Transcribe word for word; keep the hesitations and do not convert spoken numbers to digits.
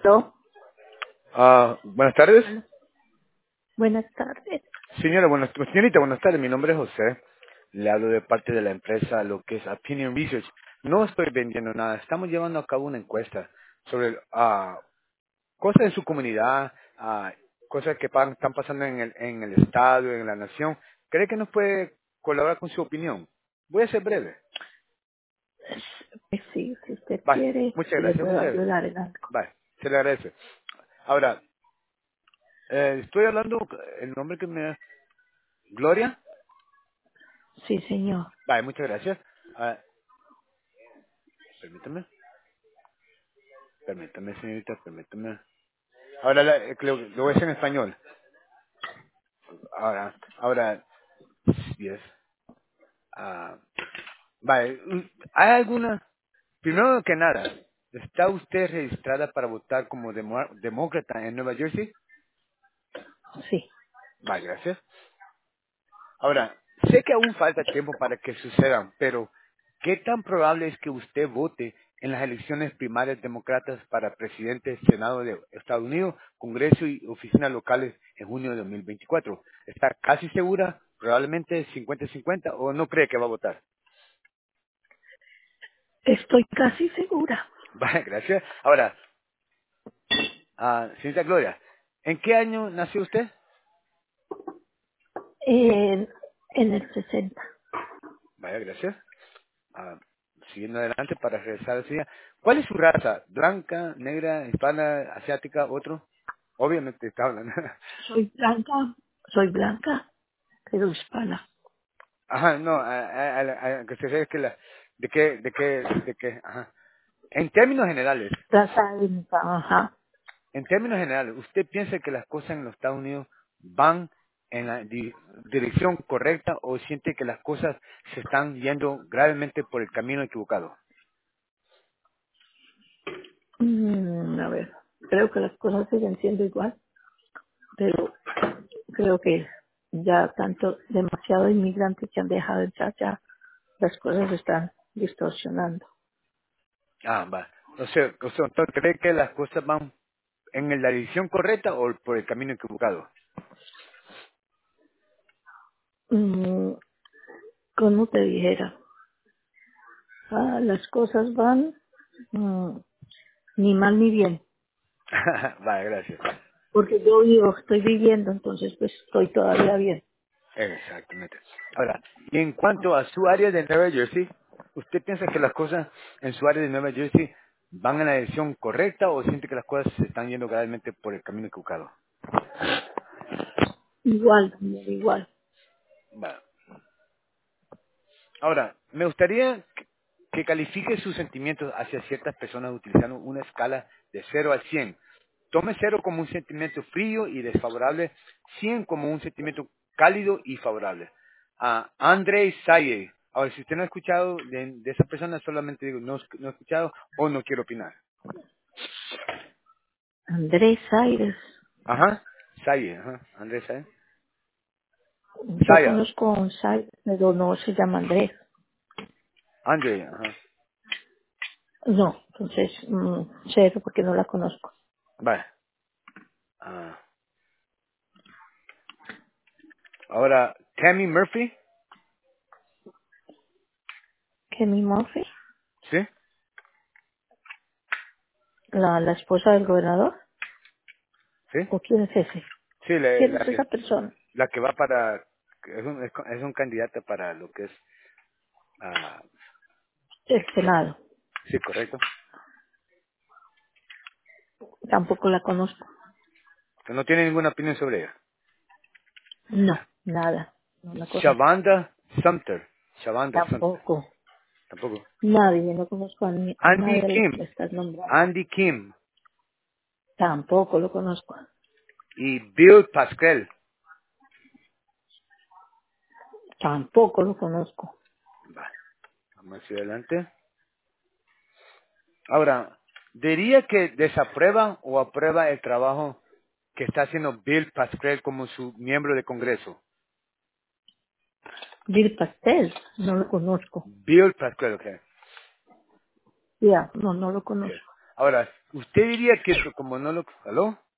¿No? Ah, buenas tardes. Aló. Buenas tardes. Señora, buenas, señorita, buenas tardes. Mi nombre es José. Le hablo de parte de la empresa, lo que es Opinion Research. No estoy vendiendo nada. Estamos llevando a cabo una encuesta sobre ah, cosas de su comunidad, ah, cosas que pa- están pasando en el, en el estado, en la nación. ¿Cree que nos puede colaborar con su opinión? Voy a ser breve. Pues sí, si usted Vale, quiere, muchas le gracias, puedo muchas gracias. ayudar en algo. Vale, se le agradece. Ahora, eh, estoy hablando, el nombre que me... Gloria. Sí, señor. Vale, muchas gracias. Ah, permítame. Permítame, señorita, permítame. Ahora la- eh, lo, lo voy a hacer en español. Ahora, ahora, yes. Ah, vale, mm, ¿hay alguna? Primero que nada, ¿está usted registrada para votar como demo- demócrata en Nueva Jersey? Sí. Vale, gracias. Ahora, sé que aún falta tiempo para que sucedan, pero ¿qué tan probable es que usted vote en las elecciones primarias demócratas para presidente, Senado de Estados Unidos, Congreso y oficinas locales en junio de dos mil veinticuatro? ¿Está casi segura, probablemente cincuenta cincuenta, o no cree que va a votar? Estoy casi segura. Vale, gracias. Ahora, ah, señorita Gloria, ¿en qué año nació usted? En, en el sesenta. Vaya, gracias. Ah, siguiendo adelante para regresar al día. ¿Cuál es su raza? ¿Blanca, negra, hispana, asiática, otro? Obviamente está hablando. Soy blanca. Soy blanca, pero hispana. Ajá, no, a, a- a- a- que se ve que la, de qué, de qué, de qué, ajá. En términos generales, Raza étnica, ajá. en términos generales, ¿usted piensa que las cosas en los Estados Unidos van en la di- dirección correcta o siente que las cosas se están yendo gravemente por el camino equivocado? Mm, a ver, creo que las cosas siguen siendo igual, pero creo que ya tanto, demasiado inmigrantes que han dejado de entrar ya, las cosas se están distorsionando. Ah, va. O sea, o sea, ¿usted cree que las cosas van en la dirección correcta o por el camino equivocado? Mm, como te dijera, ah, las cosas van mm, ni mal ni bien, Vale, gracias. porque yo vivo, estoy viviendo, entonces pues estoy todavía bien. Exactamente. Ahora, y en cuanto a su área de Nueva Jersey, ¿usted piensa que las cosas en su área de Nueva Jersey van en la dirección correcta o siente que las cosas se están yendo gradualmente por el camino equivocado? Igual, también igual. Vale. Ahora, me gustaría que que califique sus sentimientos hacia ciertas personas utilizando una escala de cero a cien. Tome cero como un sentimiento frío y desfavorable, cien como un sentimiento cálido y favorable. A Andrei Saye. Ahora, si usted no ha escuchado de, de esa persona, solamente digo, no, no he escuchado o no quiero opinar. Andrés Aires, Ajá. Saye, ajá. Andrés Saye. yo Saya. conozco a un Saires, pero no se llama Andrés. Andrei, ajá. No, entonces, mm, cero porque no la conozco. Vale. Ah. Ahora, Tammy Murphy. Kenny Murphy, ¿Sí? la, la esposa del gobernador, ¿Sí? ¿o quién es ese? Sí, la, ¿Quién la es que esa persona? la que va para es un, es, es un candidato para lo que es ah, El Senado, sí, correcto, tampoco la conozco. que no tiene ninguna opinión sobre ella. No, nada, no la conozco. Shavanda Sumter. Shavanda Sumter, Tampoco. tampoco. Nadie, no conozco a, ni, a Andy nadie de los que me Kim, estás nombrando. Andy Kim Tampoco lo conozco. y Bill Pascal. Tampoco lo conozco. Va, vamos hacia adelante. Ahora, diría que desaprueba o aprueba el trabajo que está haciendo Bill Pascal como su miembro de Congreso. Bill Pastel, no lo conozco. Bill Pascal, ok. Ya, no, no lo Ok. conozco. Ahora, usted diría que, como no lo... ¿Aló?